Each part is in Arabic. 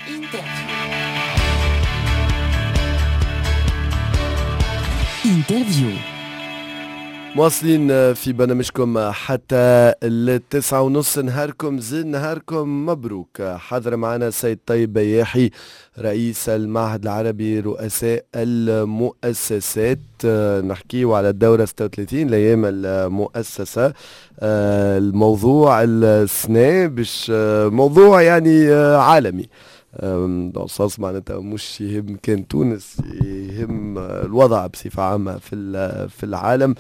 انترفيو. مواصلين في برنامجكم حتى 9:30 نهاركم زين نهاركم مبروك. حضر معنا السيد طيب بياحي رئيس المعهد العربي رؤساء المؤسسات. نحكيه على الدورة 36 لأيام المؤسسة. الموضوع السنة باش موضوع يعني عالمي، صاص معناتها مش يهم كان تونس، يهم الوضع بصفة عامة في العالم.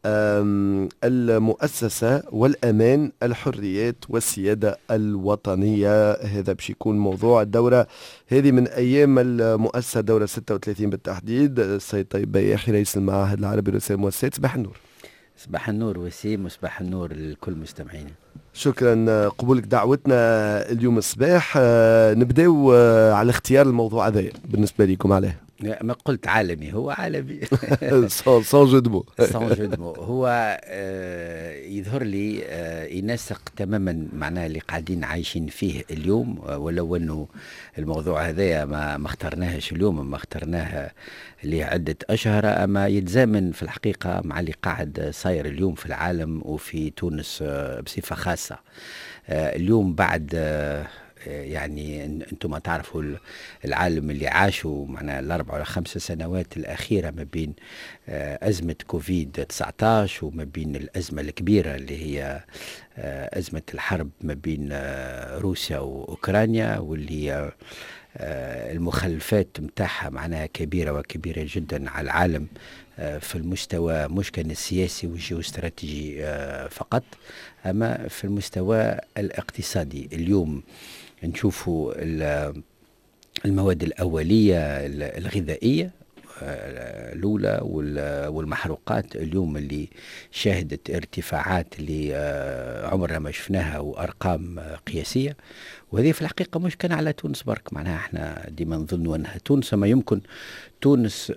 المؤسسة والأمان، الحريات والسيادة الوطنية، هذا باش يكون موضوع الدورة هذه من أيام المؤسسة، دورة 36 بالتحديد. السيد طيب بياحي رئيس المعهد العربي لرؤساء المؤسسات، صباح النور. صباح النور وسيم، وصباح النور لكل مستمعينا. شكرا قبولك دعوتنا اليوم الصباح. نبداو على اختيار الموضوع هذا بالنسبة لكم عليه. ما قلت عالمي، هو عالمي. سان جو دو مو هو يظهر لي ينسق تماما معناه اللي قاعدين عايشين فيه اليوم، ولو انه الموضوع هذا ما اخترناهش اليوم، ما اخترناه لعدة أشهر، أما يتزامن في الحقيقة مع اللي قاعد صاير اليوم في العالم وفي تونس بصفة خاصة. اليوم بعد يعني انتم تعرفوا العالم اللي عاشوا معنا الاربع ولا 5 سنوات الاخيره ما بين ازمه كوفيد 19 وما بين الازمه الكبيره اللي هي ازمه الحرب ما بين روسيا واوكرانيا، واللي المخلفات متاعها معناها كبيره وكبيره جدا على العالم في المستوى مش كان السياسي والجيوستراتيجي فقط، اما في المستوى الاقتصادي. اليوم نشوفوا المواد الأولية الغذائية الأولى والمحروقات اليوم اللي شاهدت ارتفاعات اللي عمرنا ما شفناها وأرقام قياسية. وهذه في الحقيقة مش كان على تونس برك، معناها احنا ديما نظن أنها تونس، ما يمكن تونس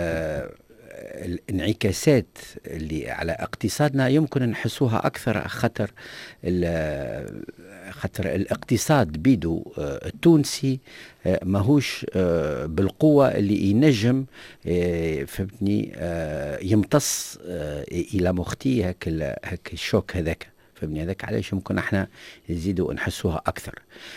الانعكاسات اللي على اقتصادنا يمكن نحسوها أكثر، خطر الاقتصاد بيدو التونسي ماهوش بالقوة اللي ينجم فهمتني يمتص إلى مختي هك الشوك هذاك، فهمني هذاك علاش يمكن احنا نزيدوا نحسوها أكثر.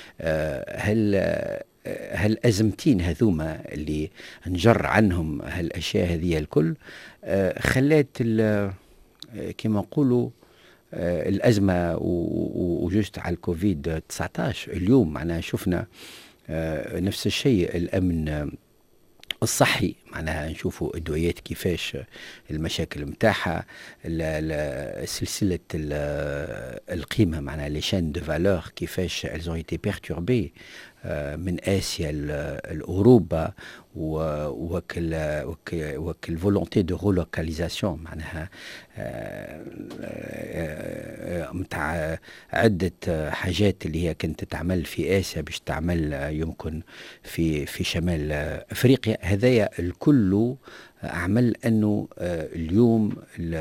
هل أزمتين هذوما اللي نجر عنهم هالأشياء هذه الكل خلات كما نقولوا الأزمة وجست على الكوفيد 19. اليوم معناها شفنا نفس الشيء، الأمن الصحي معناها نشوفوا الدويات كيفاش المشاكل متاعها، سلسلة القيمة معناها لي شين دو فالور كيفاش elles ont été perturbées من آسيا لأوروبا، وكل فولونتي دو رولوكاليزاسيون معناها متاع عدة حاجات اللي هي كانت تعمل في آسيا باش تعمل يمكن في شمال أفريقيا. هذايا الكل أعمل أنه اليوم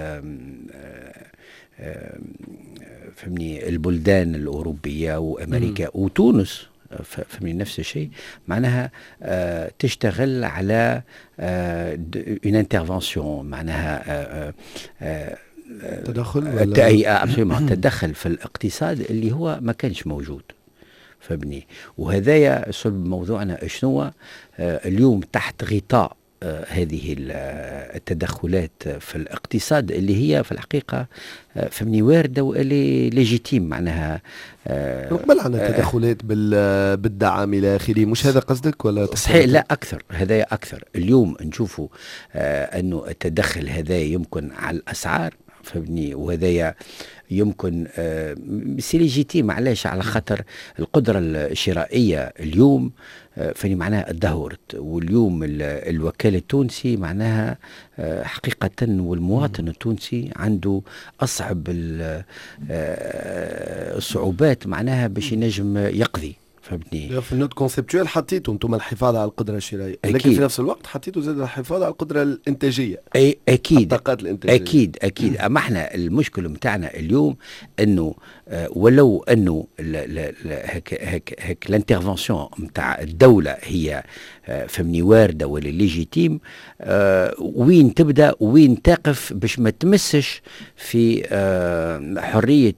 فهمني البلدان الأوروبية وأمريكا وتونس فمن نفس الشيء معناها تشتغل على une intervention معناها تدخل تدخل في الاقتصاد اللي هو ما كانش موجود، فهمني. وهذايا صلب موضوعنا شنو اليوم تحت غطاء هذه التدخلات في الاقتصاد اللي هي في الحقيقة فهمني واردة واللي ليجيتيم معناها نقبل عن التدخلات بالدعم إلى آخره، مش هذا قصدك ولا صحيح؟ لا أكثر، هذا أكثر. اليوم نشوفوا أنه التدخل هذا يمكن على الأسعار فهمني، وهذا يمكن سي ليجيتيم. علاش؟ على خاطر القدرة الشرائية اليوم فاني معناها ادهورت، واليوم الوكالة التونسي معناها حقيقة والمواطن التونسي عنده أصعب الصعوبات معناها باش ينجم يقضي فهمتني. في النوت كونسبتوال حطيتوا انتم الحفاظ على القدره الشرائيه، لكن أكيد. في نفس الوقت حطيتوا زاد الحفاظ على القدره الانتاجيه. اكيد الطاقات الانتاجيه. اكيد اما احنا المشكل متاعنا اليوم انه ولو انه هيك الانترفنسيون متاع الدوله هي فهمني وارده ولا ليجيتيم، وين تبدا وين تقف باش ما تمسش في حريه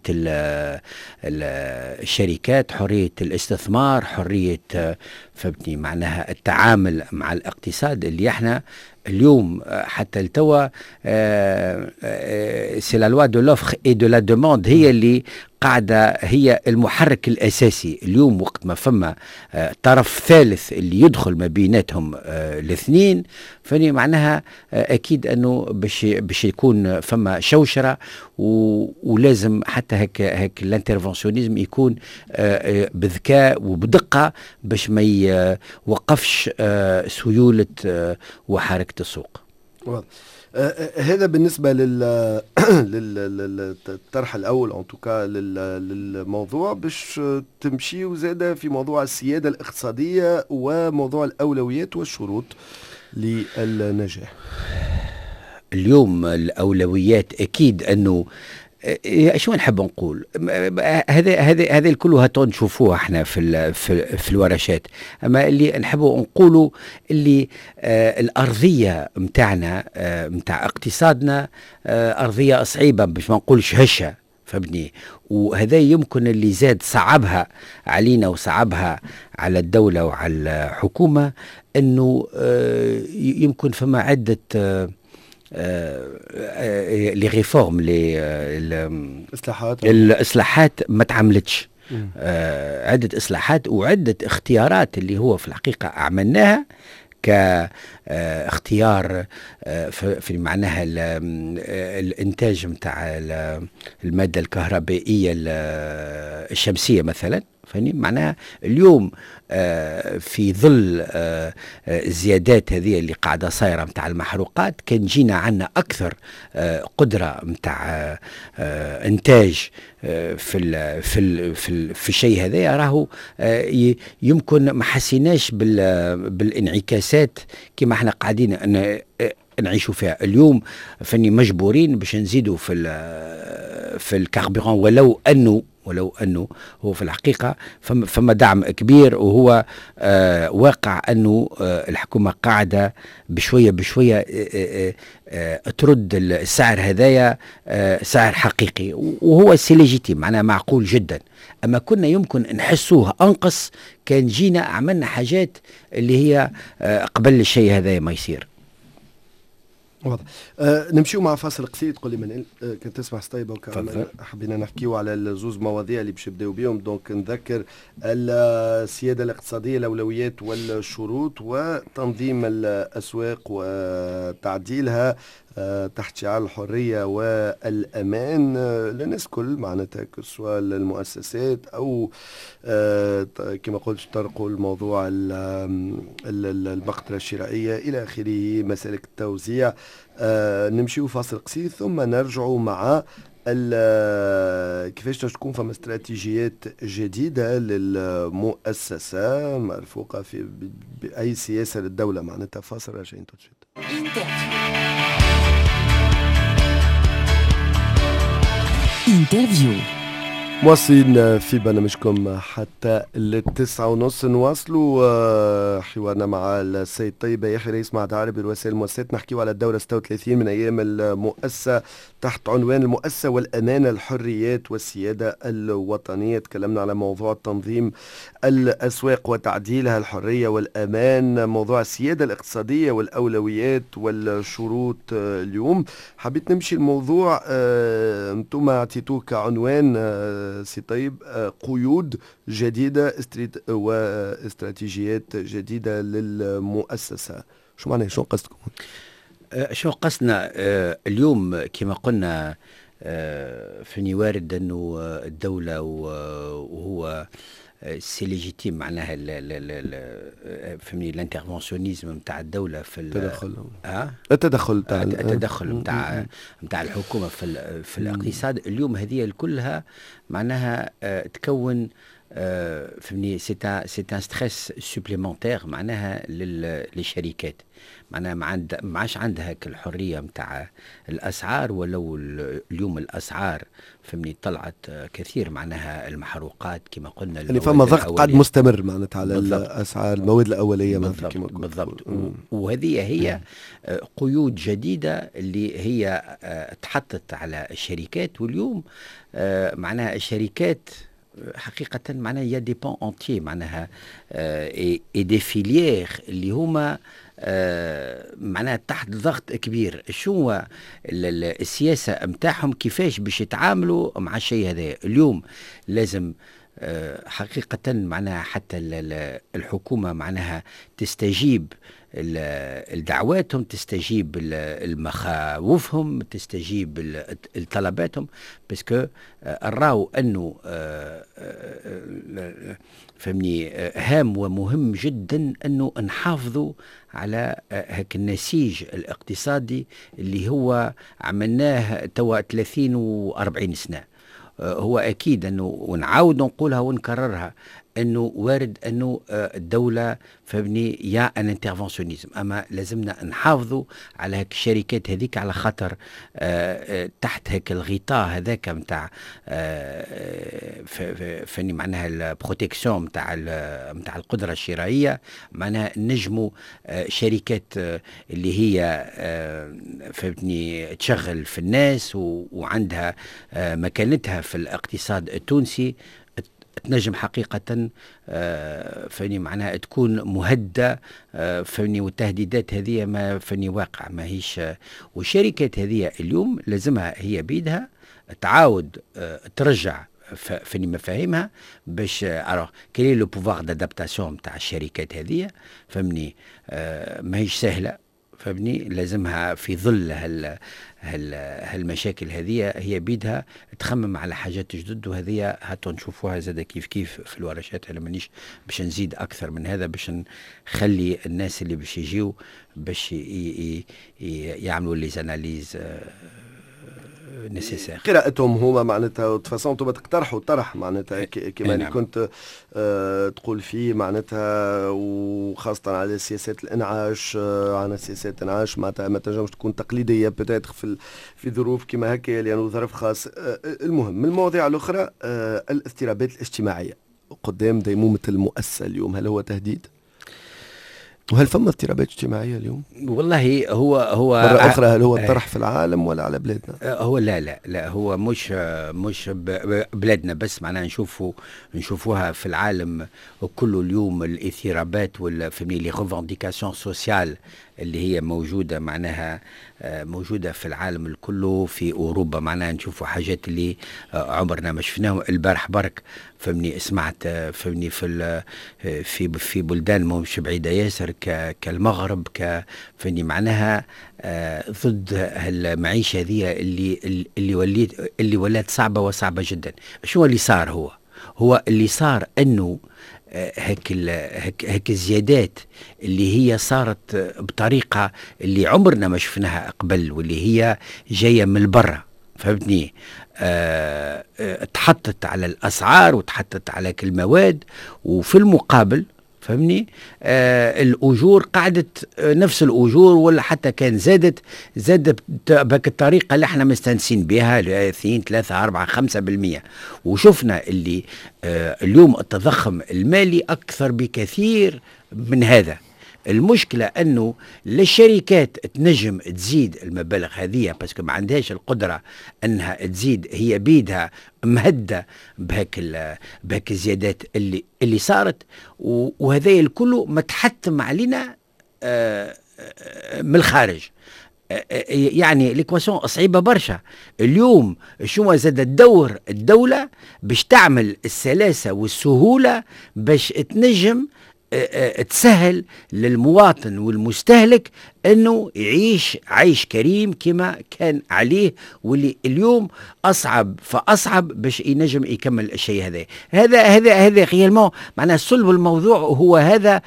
الشركات، حريه الاستثمار، حريه فهمتني معناها التعامل مع الاقتصاد اللي احنا اليوم حتى التوا سي لا لوا دو لوفر اي دو لا دوموند هي اللي قاعده هي المحرك الاساسي اليوم. وقت ما فما طرف ثالث اللي يدخل ما بيناتهم الاثنين، فاني معناها اكيد انه باش يكون فما شوشره، ولازم حتى هيك الانترفنسيونيزم يكون بذكاء وبدقه باش ما يوقفش سيوله وحركه السوق. هذا بالنسبة للطرح الأول أو توكا للموضوع. باش تمشي زادة في موضوع السيادة الاقتصادية وموضوع الأولويات والشروط للنجاح. اليوم الأولويات أكيد أنه شو نحب نقول، هذا الكل نشوفوه احنا في الورشات. اما اللي نحبوا نقولوا اللي الارضيه متاعنا متاع اقتصادنا ارضيه صعيبه باش ما نقولش هشه، فهمتني. وهذا يمكن اللي زاد صعبها علينا وصعبها على الدوله وعلى الحكومه، انه يمكن فما عده لي ريفورم الاصلاحات ما تعملتش. عدة اصلاحات وعدة اختيارات اللي هو في الحقيقة عملناها كاختيار في معناها الانتاج متاع المادة الكهربائية الشمسية مثلا، فاني معناها اليوم في ظل الزيادات هذه اللي قاعده صايره متاع المحروقات، كان جينا عنا اكثر قدره متاع انتاج في الشيء هذا. راهو يمكن ما حسيناش بالانعكاسات كما احنا قاعدين نعيشوا فيها اليوم. فاني مجبورين باش نزيدوا في الكاربوران، ولو أنه هو في الحقيقة فما دعم كبير، وهو واقع أنه الحكومة قاعدة بشوية ترد السعر هذايا سعر حقيقي، وهو سي ليجيتيم معناها معقول جدا. أما كنا يمكن نحسوه أنقص كان جينا عملنا حاجات اللي هي قبل الشيء هذايا ما يصير. واضح. نمشيو مع فاصل قصير. تقول لي من كنت تسمع سطيبه وكمان حبينا نحكيو على الزوز مواضيع اللي باش نبداو بهم. دونك نذكر السياده الاقتصاديه، الاولويات والشروط، وتنظيم الاسواق وتعديلها تحت شعار الحريه والامان للناس كل، معناتها سواء المؤسسات او كما قلت طرقوا الموضوع المقدره الشرائيه الى اخره، مسالك التوزيع. نمشيو فاصل قصير ثم نرجعوا مع كيفاش تكون فما استراتيجيات جديدة للمؤسسة مرفوقة بأي سياسة للدولة. معناتها فاصل راجعين توتشيت. انترفيو مواصلين في برنامجكم حتى 9:30. نواصلوا حوارنا مع السيد طيب يحيى رئيس معهد عربي لوسائل المؤسسات. نحكيو على الدورة 36 من أيام المؤسسة تحت عنوان المؤسسة والأمانة، الحريات والسيادة الوطنية. تكلمنا على موضوع تنظيم الأسواق وتعديلها، الحرية والأمان، موضوع السيادة الاقتصادية والأولويات والشروط. اليوم حبيت نمشي الموضوع انتم اعطيتوه كعنوان سي طيب قيود جديدة واستراتيجيات جديدة للمؤسسة. شو معناه؟ شو قصدكم؟ شو قصدنا اليوم كما قلنا فيني وارد أنه الدولة وهو سي ليجيتيم معناها فهمني الانترفنسيونيزم نتاع الدولة في التدخل نتاع الحكومة في الاقتصاد. اليوم هذه كلها معناها تكون فهمني سي ان ستريس سوبليمونتير معناها للشركات. معناها ما عادش عندها الحريه نتاع الاسعار، ولو اليوم الاسعار فهمني طلعت كثير معناها المحروقات كما قلنا، يعني فما ضغط قاعد مستمر معناتها على الاسعار المواد الاوليه بالضبط بالضبط. وهذه هي قيود جديده اللي هي تحطت على الشركات. واليوم معناها الشركات حقيقة معناها يا دي بون اونتيي معناها اي دي فيليير اللي هما معناها تحت ضغط كبير. شو السياسة متاعهم كيفاش باش يتعاملوا مع الشيء هذا. اليوم لازم حقيقة معناها حتى الحكومة معناها تستجيب الدعواتهم، تستجيب المخاوفهم، تستجيب الطلباتهم، باسكو نراو انه فهمني هام ومهم جدا انه نحافظوا على هاك النسيج الاقتصادي اللي هو عملناه توا 30 و40 سنة. هو اكيد انه ونعاود نقولها ونكررها انه وارد انه الدوله فهمني يا ان انترفونسيونيزم، اما لازمنا نحافظوا على هيك الشركات هذيك على خاطر تحت هيك الغطاء هذاك نتاع فهمني معناها البروتيكسيون نتاع القدره الشرائيه. معناها نجموا شركات اللي هي فهمتني تشغل في الناس وعندها مكانتها في الاقتصاد التونسي تنجم حقيقة فاني معناها تكون مهدة فاني، والتهديدات هذه ما فاني واقع ما هيش. والشركات هذه اليوم لازمها هي بيدها تعاود ترجع فاني مفاهيمها باش كاين لو بوفوار دادابتاسيون تاع الشركات هذه فهمني. ما هيش سهلة فهمني، لازمها في ظل هالمشاكل هذه هي بيدها تخمم على حاجات جدد. وهذه هاتوا نشوفوها زاد كيف في الورشات. انا مانيش باش نزيد اكثر من هذا، باش نخلي الناس اللي باش يجيو باش يعملوا لي زاناليز نسيسير قراءتهم هما معناتها تفاصيل انتم تقترحوا طرح معناتها كما اللي كنت تقول فيه معناتها، وخاصة على سياسات الانعاش، على سياسات الانعاش معناتها ما تنجمش تكون تقليدية بتاتخ في ظروف كما هكا لأنه ظرف خاص. المهم من المواضيع الأخرى الاضطرابات الاجتماعية قدام ديمومة المؤسسة اليوم، هل هو تهديد؟ وهل فما اضطرابات اجتماعية اليوم؟ والله هو مرة أخرى هل هو الطرح في العالم ولا على بلادنا؟ هو لا هو مش بلادنا بس، معناها نشوفوها في العالم كله اليوم. الاضطرابات والفهمني لي ريفانديكاسيون سوسيال اللي هي موجودة معناها موجودة في العالم الكله، في أوروبا معناها نشوفوا حاجات اللي عمرنا ما شفناهم. البارح برك فهمني سمعت فهمني في بلدان مش بعيدة ياسر كالمغرب فهمني معناها ضد المعيشة هذه اللي ولات صعبة وصعبة جدا. شو اللي صار؟ هو اللي صار انه هيك الزيادات اللي هي صارت بطريقة اللي عمرنا ما شفناها قبل، واللي هي جاية من برا فهمتني. تحطت على الأسعار وتحطت على كل المواد، وفي المقابل فهمني الأجور قعدت نفس الأجور، ولا حتى كان زادت بك الطريقة اللي احنا مستنسين بها 2 3 4 5%. وشفنا اللي اليوم التضخم المالي أكثر بكثير من هذا. المشكلة أنه الشركات تنجم تزيد المبالغ هذه باسكو ما عندهاش القدرة أنها تزيد، هي بيدها مهدة بهك الزيادات اللي صارت. وهذا الكل متحتم علينا من الخارج. يعني ليكواسيون صعيبة برشا. اليوم شو زاد الدولة باش تعمل السلاسة والسهولة باش تنجم تسهل للمواطن والمستهلك انه يعيش عيش كريم كما كان عليه، واللي اليوم اصعب فاصعب باش ينجم يكمل الشيء هذا. هذا ريالمون معناها صلب الموضوع هو هذا.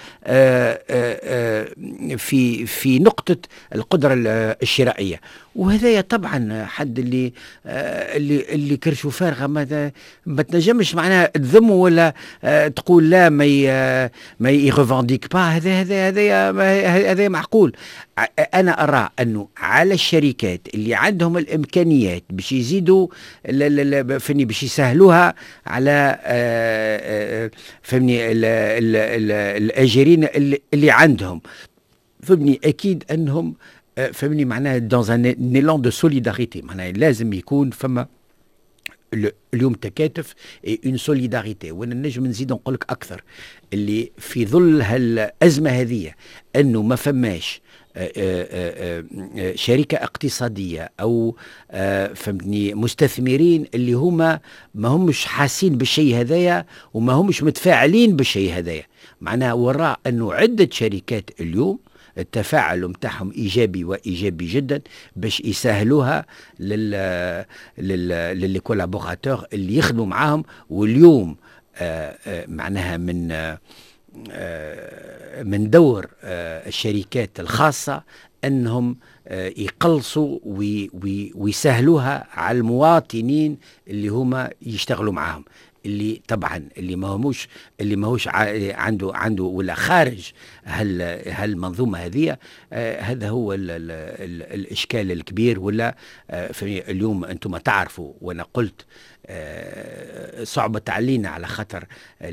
في نقطة القدرة الشرائية. وهذايا طبعا حد اللي كرشو فارغة ما تنجمش معناها تذمه ولا تقول لا ما يغفانديك با. هذا معقول. انا ارى انه على الشركات اللي عندهم الامكانيات باش يزيدوا فني باش يسهلوها على فهمني الاجرين اللي عندهم، فهمني اكيد انهم فهمني معناها dans un élan de solidarité، معناها لازم يكون فما اليوم تكاتف اون سوليداريتي. وانا نجم نزيد نقول لك اكثر اللي في ظل هالازمه هذه انه ما فماش شركة اقتصادية أو فهمتني مستثمرين اللي هما ما همش حاسين بالشيء هذايا وما همش متفاعلين بالشيء هذايا. معناها وراء أنه عدة شركات اليوم التفاعل متاعهم إيجابي وإيجابي جدا باش يسهلوها للكولابوراتور اللي يخدموا معاهم. واليوم معناها من دور الشركات الخاصة أنهم يقلصوا ويسهلوها على المواطنين اللي هما يشتغلوا معهم، اللي طبعا اللي ما هوش عنده ولا خارج هالمنظومه هذه. هذا هو الاشكال الكبير. ولا اليوم انتم تعرفوا وانا قلت صعبة علينا على خاطر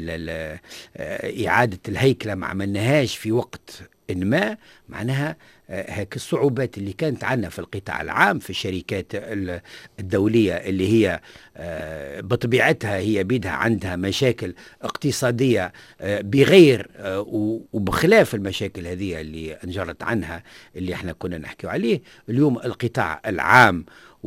إعادة الهيكلة ما عملناهاش في وقت ما. معناها هيك الصعوبات اللي كانت عندنا في القطاع العام في الشركات الدولية اللي هي بطبيعتها هي بيدها عندها مشاكل اقتصادية بغير وبخلاف المشاكل هذه اللي انجرت عنها اللي احنا كنا نحكي عليه. اليوم القطاع العام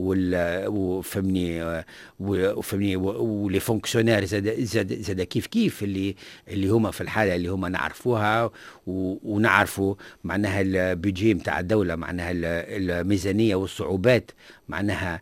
وفهمني ولي فونكسيونير زاد كيف اللي هما في الحاله اللي هما نعرفوها ونعرفوا معناها البيجي نتاع الدوله، معناها الميزانيه والصعوبات، معناها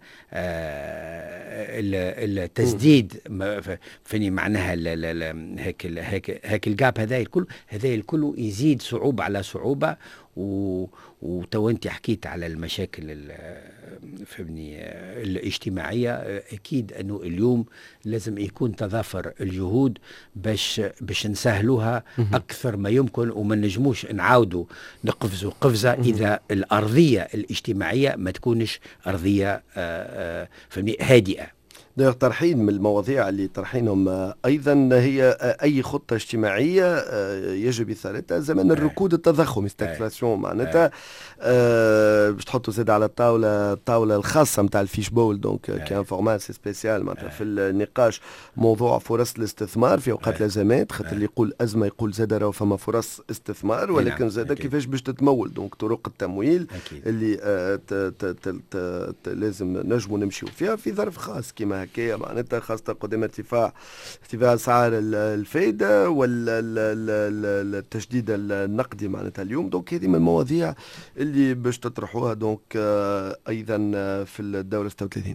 التسديد فني معناها هيك الجاب هذا الكل يزيد صعوبه على صعوبه. وتو انت حكيت على المشاكل فهمني الاجتماعيه. اكيد انه اليوم لازم يكون تضافر الجهود باش نسهلوها اكثر ما يمكن، وما نجموش نعاودوا نقفزوا قفزه اذا الارضيه الاجتماعيه ما تكونش ارضيه فهمني هادئه. طرحين من المواضيع اللي طرحينهم أيضا هي أي خطة اجتماعية يجب إثارتها زمن الركود التضخم استكفلاسيون. معناتها باش تحطوا زاد على الطاولة الخاصة متاع الفيش بول دونك كان فورمات سبيسيال معناتها في النقاش موضوع فرص الاستثمار في أوقات الأزمات، خاطر اللي يقول أزمة يقول زاد راهو فما فرص استثمار، ولكن زاد كيفاش باش تتمول دونك طرق التمويل اللي لازم نجموا نمشيو فيها في ظرف خاص كما هكايا معناتها، خاصة قدام ارتفاع أسعار الفائدة والتشديد النقدي معناتها اليوم. دونك هذه من المواضيع اللي باش تطرحوها دونك أيضا في الدورة 36.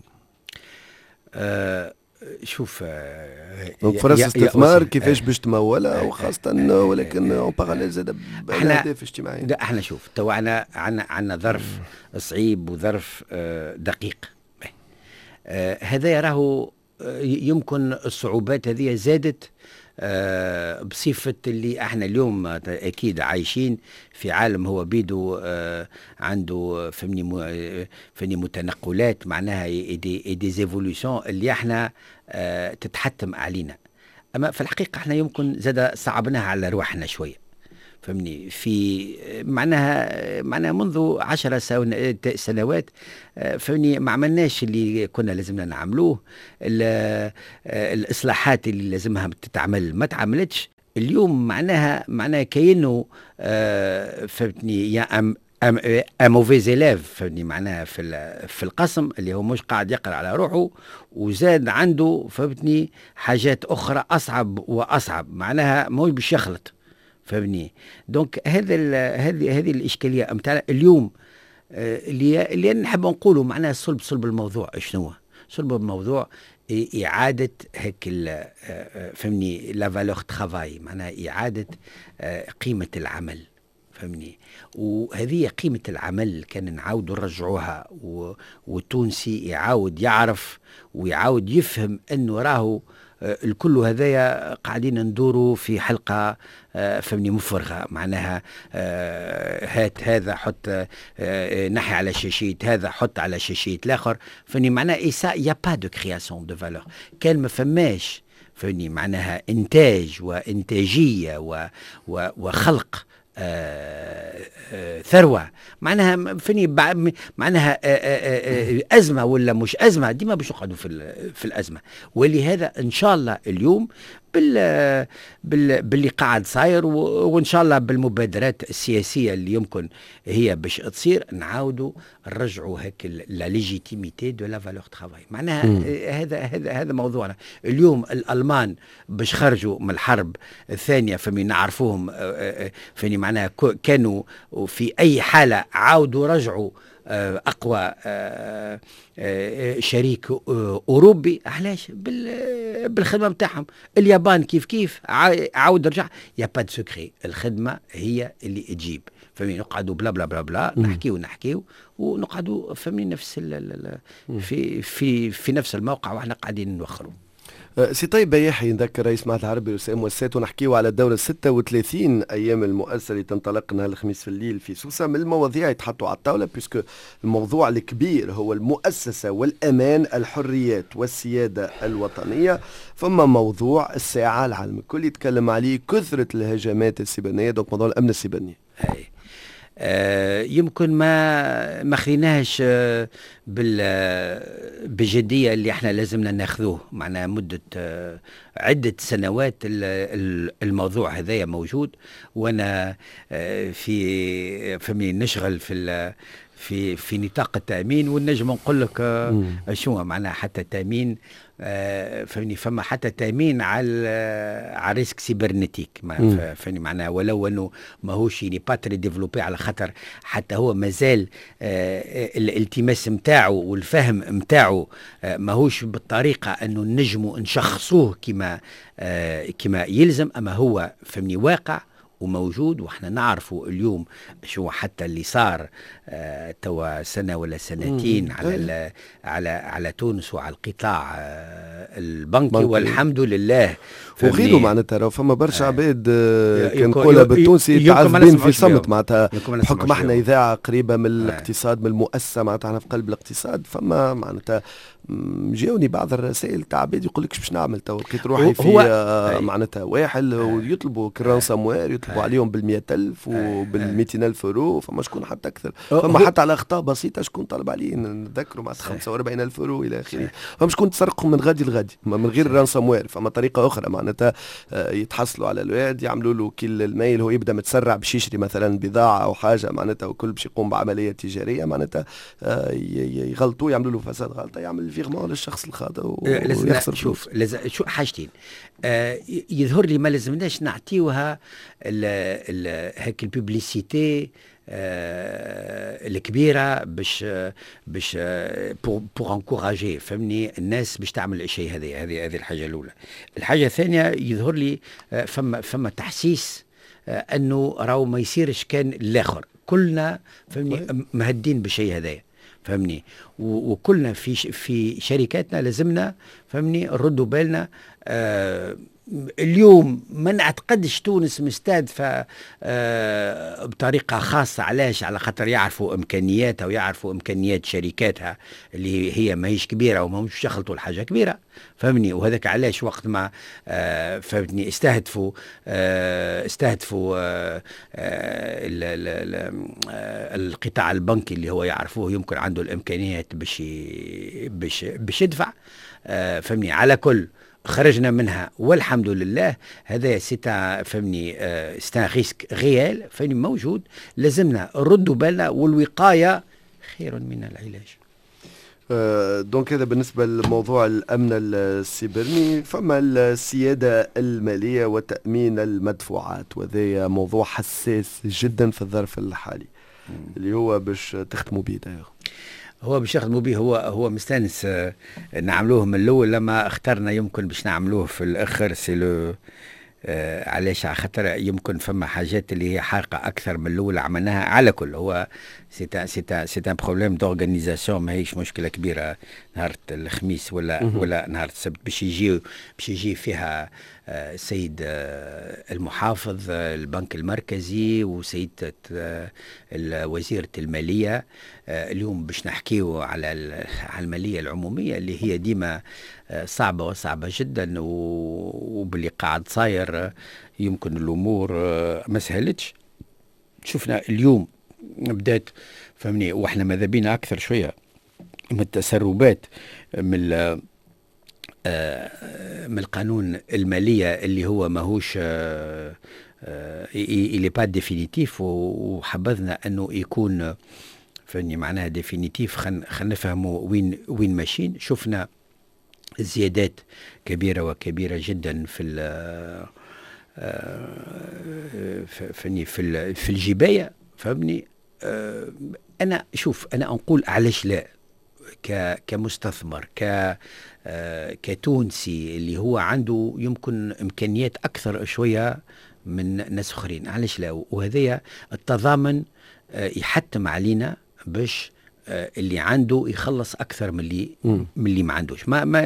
شوف فرص استثمار كيفاش باش تمولها وخاصة ولكن اون باراليل زاد بالاهداف الاجتماعية. لا احنا شوف تو عنا ظرف صعيب وظرف دقيق. هذا راهو يمكن الصعوبات هذه زادت بصفة اللي احنا اليوم اكيد عايشين في عالم هو بيدو عنده فهمني متنقلات معناها دي زيفولوشن اللي احنا تتحتم علينا. اما في الحقيقة احنا يمكن زاد صعبناها على رواحنا شوية فهمني في معناها منذ 10 سنوات فهمني ما عملناش اللي كنا لازمنا نعملوه. الإصلاحات اللي لازمها تتعمل ما تعملتش. اليوم معناها كأنه فهمتني يا موفيز إليف فهمني معناها في القسم اللي هو مش قاعد يقرأ على روحه، وزاد عنده فهمتني حاجات أخرى أصعب وأصعب، معناها مش باش يخلط فهمني. دونك هذه الاشكاليه متاع اليوم، اللي نحب نقوله معناها صلب الموضوع. شنو صلب الموضوع؟ إعادة هيك فهمني لا فالور ترافاي، معناها إعادة قيمة العمل، فهمني. وهذه قيمة العمل كان نعاود نرجعوها، والتونسي يعاود يعرف ويعاود يفهم أنه راهو الكل هذايا قاعدين ندوروا في حلقة فهمني مفرغة، معناها هات هذا حط نحي على شاشيت هذا حط على شاشيت الآخر، فهمني معناها إيسا يا با دو كرياسيون دو فالور. كان ما فماش فهمني معناها إنتاج وإنتاجية وخلق ثروة، معناها فني معناها أزمة ولا مش أزمة، ديما باش نقعدوا في الأزمة. ولهذا إن شاء الله اليوم باللي قاعد صاير، وإن شاء الله بالمبادرات السياسية اللي يمكن هي باش تصير، نعاودوا نرجعوا هيك لا ليجيتيميتي دو لا فالور ترافاي. معناها هذا موضوعنا اليوم. الألمان باش خرجوا من الحرب الثانية فمن نعرفوهم فني معناها كانوا في أي حالة عاودوا رجعوا أقوى شريك أوروبي. علاش؟ بالخدمة متاعهم. اليابان كيف عاود رجع. يا با دو سكري، الخدمة هي اللي تجيب، فمين نقعدوا بلا بلا بلا بلا نحكيو ونقعدوا فمين نفس في نفس الموقع واحنا قاعدين نوخروا. سي طيب بياحي، نذكر رئيس معهد العربي للسلام والسات، ونحكيو على الدورة 36 أيام المؤسسة اللي تنطلق نهار الخميس في الليل في سوسة. من المواضيع يتحطوا على الطاولة بيسكو الموضوع الكبير هو المؤسسة والأمان، الحريات والسيادة الوطنية. فما موضوع الساعة العالم الكل يتكلم عليه، كثرة الهجمات السيبرانية، دونك موضوع الأمن السيبراني. يمكن ما خليناهش بجدية اللي احنا لازمنا ناخذوه، معناها مدة عدة سنوات الموضوع هذايا موجود. وانا فمي نشغل في نطاق التأمين، والنجم نقول لك شو معناها حتى التأمين فهمني. فما حتى تأمين على ريسك سيبرنتيك، فهمني معناها، ولو انه ماهوش با تري ديفلوبي، على خاطر حتى هو مازال الالتماس متاعه والفهم متاعه ماهوش بالطريقة انه نجموا نشخصوه كما يلزم. اما هو فهمني واقع وموجود، واحنا نعرفوا اليوم شو حتى اللي صار توا سنة ولا سنتين على تونس وعلى القطاع البنكي، والحمد لله. وغيروا معناتها راهو فما برشا عباد كان نقولها بالتونسي تعذبين في صمت، معناتها بحكم احنا اذاعه قريبه من الاقتصاد، من المؤسسه، معناتها احنا في قلب الاقتصاد. فما معناتها جاوني بعض الرسائل تاع عباد يقول لكش باش نعمل تو، لقيت روحي في معناتها واحد ويطلبوا كران سموار، يطلبوا عليهم بال100,000 وبال200,000 يورو. فما شكون حتى اكثر، فما حتى على اخطاء بسيطه شكون طلب عليه نذكروا مع 45,000 يورو الى اخره. فما شكون تسرقهم من غادي لغادي من غير الران سموار. فما طريقه اخرى معناتها يتحصلوا على الواد، يعملوا له كل الميل، هو يبدا متسرع باش يشري مثلا بضاعه او حاجه معناتها، وكل باش يقوم بعمليه تجاريه معناتها يغلطوا، يعملوا له فساد غلطه، يعمل فيغمون للشخص الخاطئ ويخسر. شوف شو حاجتين يظهر لي ما لازمناش نعطيوها هيك الببليسيتي الكبيره باش بور انكوراجي فهمني الناس باش تعمل الشيء. هذه الحاجه الاولى. الحاجه الثانيه يظهر لي فما تحسيس انه راهو ما يصيرش كان الاخر، كلنا فهمني مهدين بالشيء هذايا، فهمني. وكلنا في شركاتنا لازمنا فهمني نردوا بالنا. اليوم ما نعتقدش تونس مستهدفة بطريقة خاصة. علاش؟ على خاطر يعرفوا إمكانياتها ويعرفوا إمكانيات شركاتها اللي هي ما هيش كبيرة وما مش يخلطوا الحاجة كبيرة، فهمني. وهذاك علاش وقت ما فهمتني استهدفوا القطاع البنكي اللي هو يعرفوه يمكن عنده الإمكانيات باش يدفع، فهمني. على كل خرجنا منها والحمد لله. هذا سيتا فهمني سيتا ريسك ريال فهمني موجود، لازمنا نردوا بالنا، والوقاية خير من العلاج. دونك هذا بالنسبة لموضوع الأمن السيبراني. فما السيادة المالية وتأمين المدفوعات، وهذا موضوع حساس جدا في الظرف الحالي اللي هو باش تختموا به. هو باش يخدموا به، هو مستانس نعملوه من الاول، لما اخترنا يمكن باش نعملوه في الاخر سي لو علاش؟ على خاطر يمكن فما حاجات اللي هي حارقه اكثر من الاول عملناها. على كل هو سي ان بروبليم دورغانيزاسيون، ماهيش مشكله كبيره. نهار الخميس ولا نهار السبت باش يجي فيها السيد المحافظ البنك المركزي وسيدة وزيرة المالية. اليوم باش نحكيو على المالية العمومية اللي هي ديما صعبة جدا، وباللي قاعد صاير يمكن الأمور ما سهلتش. شفنا اليوم بدات فهمني، واحنا ماذا بينا أكثر شوية من التسربات من القانون المالية اللي هو ماهوش إلي با ديفينيتيف، وحبذنا أنه يكون فهمني معناها ديفينيتيف. خلينا نفهموا وين ماشيين. شفنا زيادات كبيرة جدا في الجباية فهمني. أنا أقول علاش لا، كمستثمر كتونسي اللي هو عنده يمكن إمكانيات أكثر شوية من ناس أخرين، علاش لا؟ وهذا التضامن يحتم علينا باش اللي عنده يخلص أكثر من اللي ما عندوش.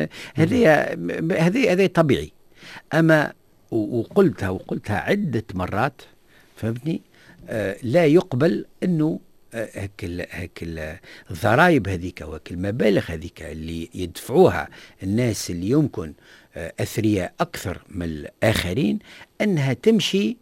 هذا طبيعي. أما وقلتها عدة مرات فهمتني، لا يقبل أنه هك الضرائب هذيك وهك المبالغ هذيك اللي يدفعوها الناس اللي يمكن أثرياء أكثر من الآخرين أنها تمشي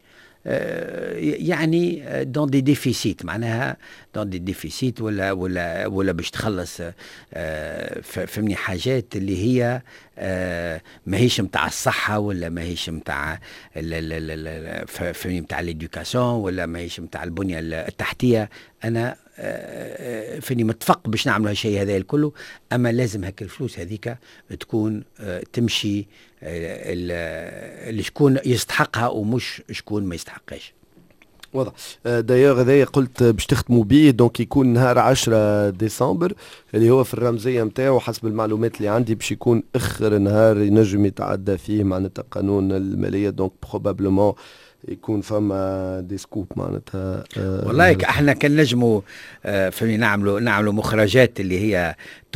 يعني دون دي ديفيسيت، معناها دون دي ديفيسيت ولا باش تخلص فهمني حاجات اللي هي ماهيش متاع الصحة، ولا ماهيش متاع فهمني متاع الإدوكاسيون، ولا ماهيش متاع البنية التحتية. أنا فيني متفق باش نعملوا هالشيء هذا الكله، أما لازم هك الفلوس هذيك تكون تمشي اللي شكون يستحقها ومش شكون ما يستحقهاش. واضح. دايوغ هذايا قلت باش تختموا بيه، دونك يكون نهار 10 ديسمبر اللي هو في الرمزيه نتاعو حسب المعلومات اللي عندي باش يكون اخر نهار ينجم يتعدى فيه معناتها قانون الماليه. دونك بروبابلومون يكون فما دي سكوب معناتها. والله احنا كان نجموا فهمني نعملوا مخرجات اللي هي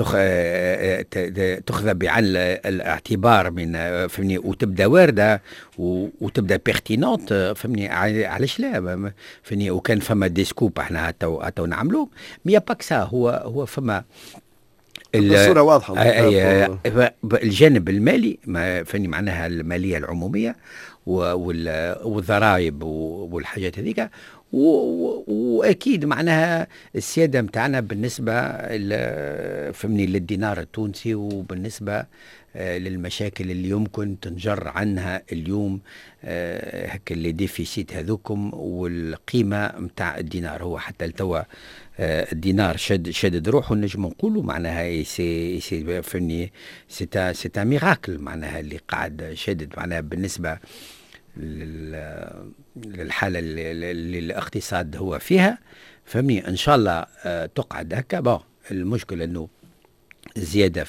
تأخذ بعين الاعتبار من فهمني، وتبدا وارده وتبدا بيرتينونت فهمني. علاش لا فهمني؟ وكان فما دي سكوب احنا هاتو نعملوه. مي باك سا هو فما الصورة واضحة. الجانب المالي فهمني معناها المالية العمومية والضرائب والحاجات هذيك، واكيد معناها السياده متاعنا بالنسبه فهمني للدينار التونسي، وبالنسبه للمشاكل اللي يمكن تنجر عنها اليوم هكا اللي ديفيسيت هذوكم، والقيمه متاع الدينار. هو حتى لتوا الدينار شدد روحه، نجم نقولوا معناها سي فهمني سي ميراكل معناها اللي قاعد شدد معناها بالنسبه للحالة اللي الاقتصاد هو فيها فهمني. ان شاء الله تقعد هكا. المشكل انه زيادة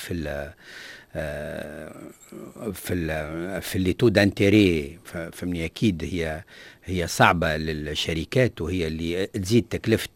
في اللي تو دانتيري فهمني، اكيد هي صعبة للشركات، وهي اللي تزيد تكلفة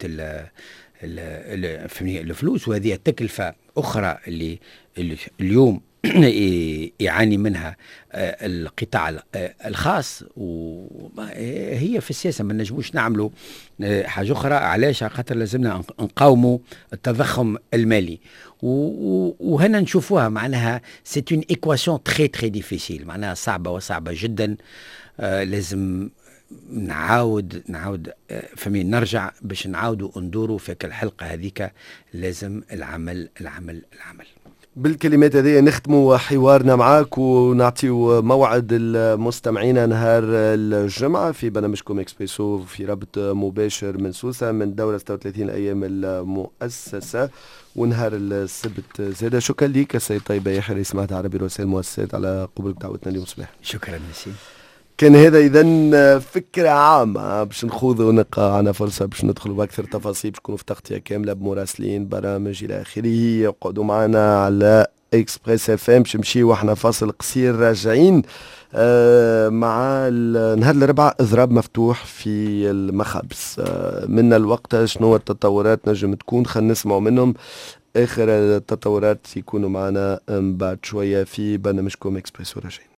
فهمني الفلوس، وهذه تكلفة اخرى اللي اليوم يعاني منها القطاع الخاص. وهي في السياسة ما نجموش نعملوا حاجة أخرى. علاش؟ خاطر لازمنا نقاوموا التضخم المالي، وهنا نشوفوها معناها سيت اون ايكواسيون تري ديفيسيل، معناها صعبة جدا. لازم نعاود فمين نرجع باش نعاودوا ندوروا في الحلقة هذيك. لازم العمل. بالكلمات هذه نختموا حوارنا معاك ونعطيو موعد المستمعين نهار الجمعة في برنامجكم اكسبريسو في ربط مباشر من سوسة من دورة 36 أيام المؤسسة ونهار السبت زادة. شكرا لك سيد طيب يحيى رئيس معهد عربي رؤساء المؤسسات على قبولك دعوتنا اليوم صباح. شكرا ميسي. كان هذا إذا فكرة عامة باش نخوضوا ونقع فرصة باش ندخلوا بأكثر تفاصيل باش نكونوا في تغطية كاملة بمراسلين برامج إلى آخره. يقعدوا معنا على اكسبريس اف ام باش نمشيو واحنا فاصل قصير راجعين مع نهار الربعاء اضراب مفتوح في المخابز. منا الوقت شنو التطورات نجم تكون خلينا نسمعوا منهم اخر التطورات يكونوا معنا بعد شوية في برنامجكم اكسبريسو راجعين.